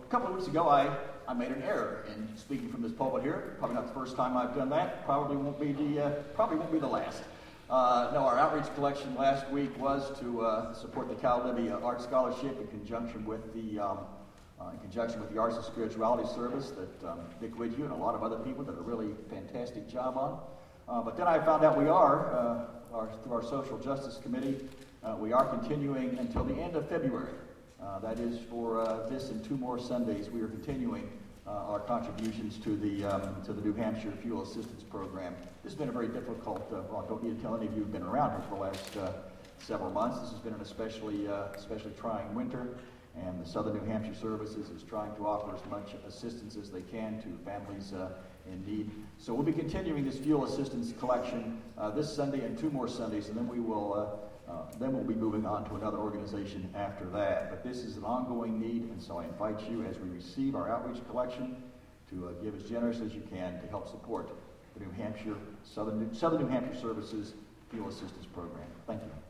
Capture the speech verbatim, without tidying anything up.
a couple of weeks ago, I, I made an error in speaking from this pulpit here. Probably not the first time I've done that. Probably won't be the, uh, probably won't be the last. Uh, no, our outreach collection last week was to uh, support the Cal Libby Art Scholarship in conjunction with the um, uh, in conjunction with the Arts and Spirituality Service that um, Dick Widhue and a lot of other people did a really fantastic job on. Uh, but then I found out we are, uh, our, through our Social Justice Committee, uh, we are continuing until the end of February. Uh, that is for uh, this and two more Sundays. We are continuing Uh, our contributions to the um, to the New Hampshire Fuel Assistance Program. This has been a very difficult, uh, well, I don't need to tell any of you who've been around here for the last uh, several months. This has been an especially, uh, especially trying winter, and the Southern New Hampshire Services is trying to offer as much assistance as they can to families uh, in need. So we'll be continuing this fuel assistance collection uh, this Sunday and two more Sundays, and then we will uh, Uh, then we'll be moving on to another organization after that. But this is an ongoing need, and so I invite you, as we receive our outreach collection, to uh, give as generous as you can to help support the New Hampshire, Southern New, Southern New Hampshire Services Fuel Assistance Program. Thank you.